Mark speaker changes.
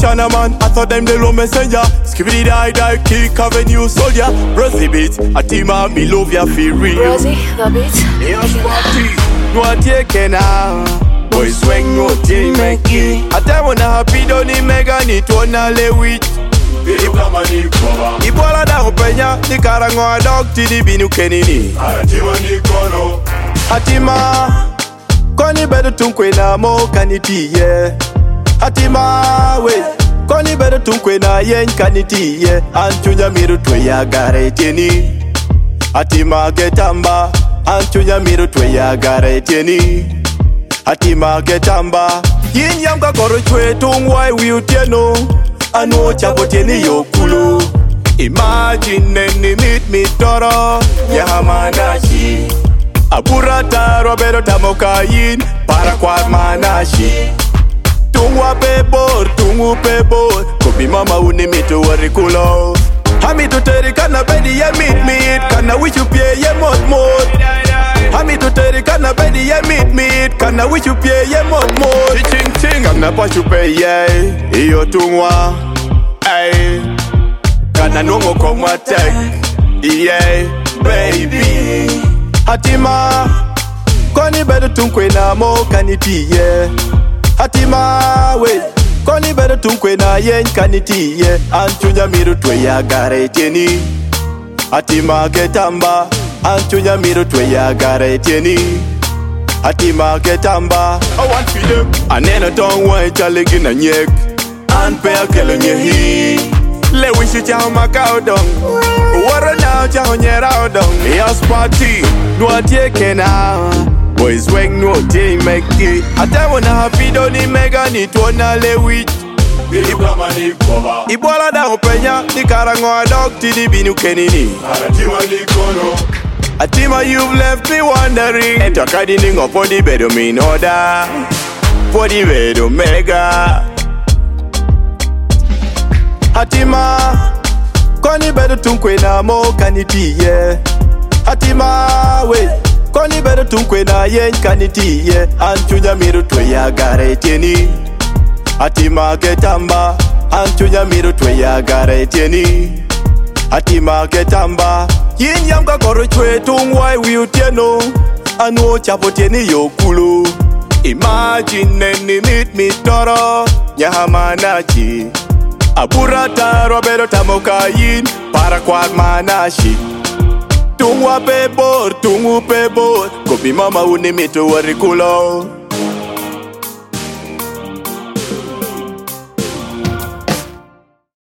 Speaker 1: China man, I thought them the low messenger. Skibidi die, kick avenue soldier. Rosie beats, Atima, me love ya feel real.
Speaker 2: Rosie, the beat.
Speaker 1: Yes, party. No take now. Boys swing no take make it. I tell when I happy don't need mega ni tuona le witch. Ibola da upenya ni karangwa dog tidi binu kenini. Atima ni kono. Atima koni bedo tunkwe na mo kaniti ye. Atima we koni bedo tunkwe na yen kaniti ye. Antunya miru twe ya gare teni. Atima getamba Antunya miru twe ya gare teni. Atima getamba yin yam ka koro chwe tungwai wiutieno. Anu chabo teni yokulu. Imagine any meet me toro Yahamanashi Aburata Roberto Tamokayin Paraquat Manashi Tungwa pebor Kobi mama unimitu warikulo Hami to teri kana bedi ya meet me Kana wish you pay ye mod Hami to teri kana bedi ya meet me Kana wish you pay ye mod Ching Amna pashu pay ye Iyo tungwa Ay Kana nongo kongwa tek Yeah baby Atima Koni bedo tunkwe na mo kaniti yeah Atima we Koni bedo tunkwe na yen kaniti yeah Antunya miru twe ya gare teni Atima ketamba Antunya miru twe ya gare teni Atima ketamba I want for them Anena tongwa ichalegi na nyek Anpe akelo nyehi Le wishi chao makao dong Waro nao chao nyerao dong Yas party Nwa tieke na Boys weng no ting meki Ate wana happy doni mega ni tuona le witch Ibola da upenya Ni karangwa dog tidi binu kenini Atima ni kono Atima you've left me wondering Enta kadini ngopo di bedo min order Podi bedo mega Atima Koni bedo tunkwe na mo kaniti yeah Atima we Koni bedo tunkwe na yen kaniti yeah Antunya miru twe ya gare teni Atima ketamba Antunya miru twe ya gare teni Atima ketamba Yin yam ka koro chwe tungwai wiutieno Anu chapo teni yokulu Imagine any meet me toro Yahamanachi Aburata Roberto Tamokayin Paraquat Manashi Tungwa pebor Kobi mama unimitu warikulo